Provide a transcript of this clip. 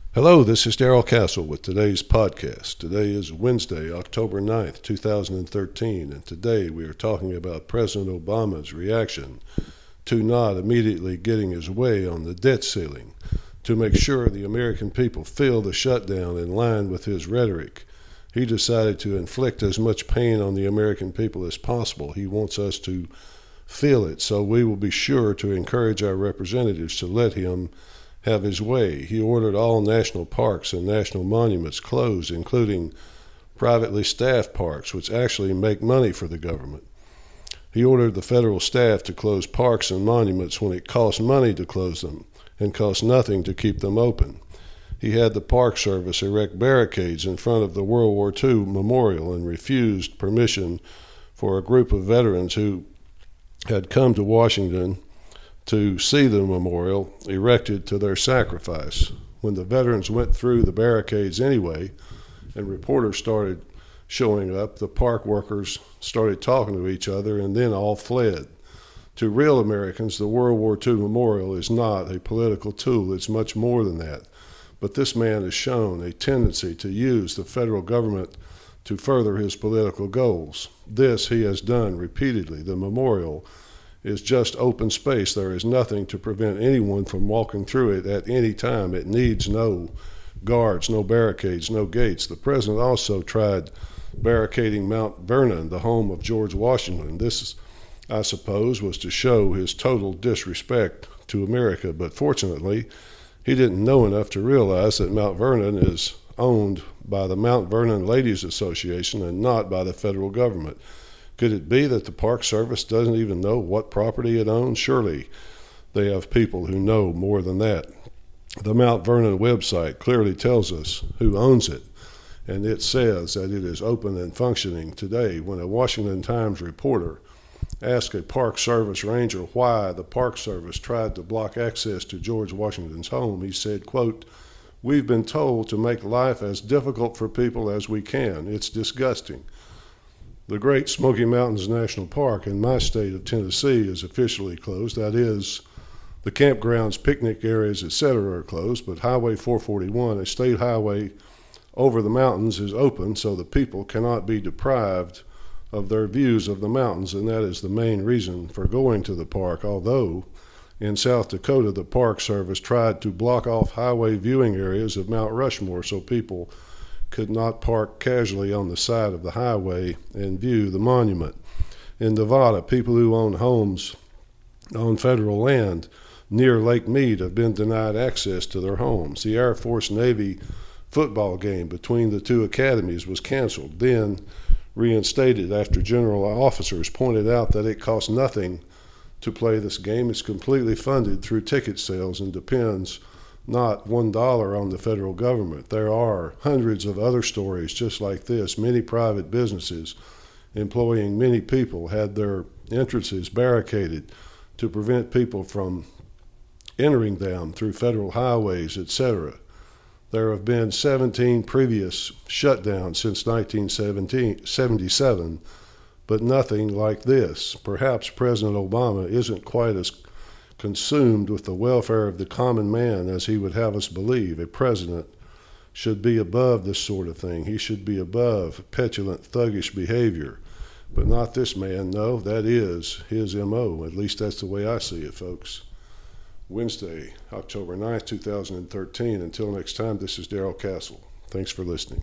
Hello, this is Darrell Castle with today's podcast. Today is Wednesday, October 9th, 2013, and today we are talking about President Obama's reaction to not immediately getting his way on the debt ceiling to make sure the American people feel the shutdown in line with his rhetoric. He decided to inflict as much pain on the American people as possible. He wants us to feel it, so we will be sure to encourage our representatives to let him have his way. He ordered all national parks and national monuments closed, including privately staffed parks, which actually make money for the government. He ordered the federal staff to close parks and monuments when it costs money to close them and costs nothing to keep them open. He had the Park Service erect barricades in front of the World War II memorial and refused permission for a group of veterans who had come to Washington to see the memorial erected to their sacrifice. When the veterans went through the barricades anyway, and reporters started showing up, the park workers started talking to each other and then all fled. To real Americans, the World War II memorial is not a political tool. It's much more than that. But this man has shown a tendency to use the federal government to further his political goals. This he has done repeatedly. The memorial is just open space. There is nothing to prevent anyone from walking through it at any time. It needs no guards, no barricades, no gates. The president also tried barricading Mount Vernon, the home of George Washington. This, I suppose, was to show his total disrespect to America, but fortunately, he didn't know enough to realize that Mount Vernon is owned by the Mount Vernon Ladies Association and not by the federal government. Could it be that the Park Service doesn't even know what property it owns? Surely they have people who know more than that. The Mount Vernon website clearly tells us who owns it, and it says that it is open and functioning today. When a Washington Times reporter asked a Park Service ranger why the Park Service tried to block access to George Washington's home, he said, quote, "We've been told to make life as difficult for people as we can. It's disgusting." The Great Smoky Mountains National Park in my state of Tennessee is officially closed. That is, the campgrounds, picnic areas, etc. are closed, but Highway 441, a state highway over the mountains, is open, so the people cannot be deprived of their views of the mountains, and that is the main reason for going to the park. Although in South Dakota, the Park Service tried to block off highway viewing areas of Mount Rushmore so people could not park casually on the side of the highway and view the monument. In Nevada, people who own homes on federal land near Lake Mead have been denied access to their homes. The Air Force-Navy football game between the two academies was canceled, then reinstated after general officers pointed out that it costs nothing to play this game. It's completely funded through ticket sales and depends not $1 on the federal government. There are hundreds of other stories just like this. Many private businesses employing many people had their entrances barricaded to prevent people from entering them through federal highways, etc. There have been 17 previous shutdowns since 1977, but nothing like this. Perhaps President Obama isn't quite as consumed with the welfare of the common man as he would have us believe. A president should be above this sort of thing. He should be above petulant, thuggish behavior, but not this man. No, that is his MO. At least that's the way I see it, folks. Wednesday, October 9th, 2013. Until next time, this is Darrell Castle. Thanks for listening.